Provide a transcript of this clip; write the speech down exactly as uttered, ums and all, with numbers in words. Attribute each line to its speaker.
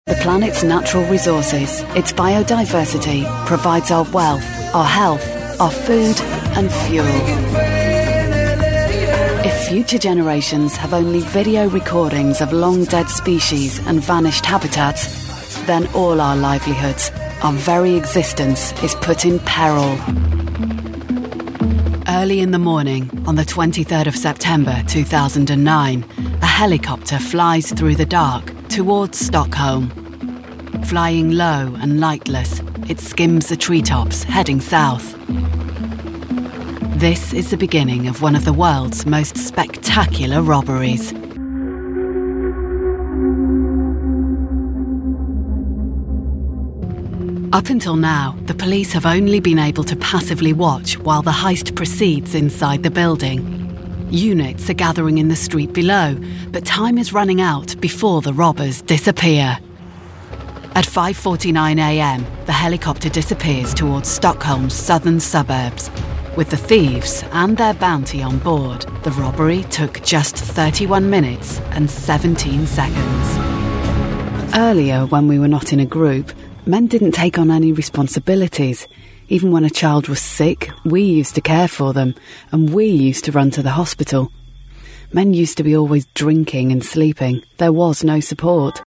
Speaker 1: The planet's natural resources, its biodiversity, provides our wealth, our health, our food and fuel. If future generations have only video recordings of long-dead species and vanished habitats, then all our livelihoods, our very existence, is put in peril. Early in the morning, on the twenty-third of September two thousand nine, a helicopter flies through the dark towards Stockholm. Flying low and lightless, it skims the treetops, heading south. This is the beginning of one of the world's most spectacular robberies. Up until now, the police have only been able to passively watch while the heist proceeds inside the building. Units are gathering in the street below, but time is running out before the robbers disappear. At five forty-nine a m, the helicopter disappears towards Stockholm's southern suburbs. With the thieves and their bounty on board, the robbery took just thirty-one minutes and seventeen seconds. Earlier, when we were not in a group, men didn't take on any responsibilities. Even when a child was sick, we used to care for them, and we used to run to the hospital. Men used to be always drinking and sleeping. There was no support.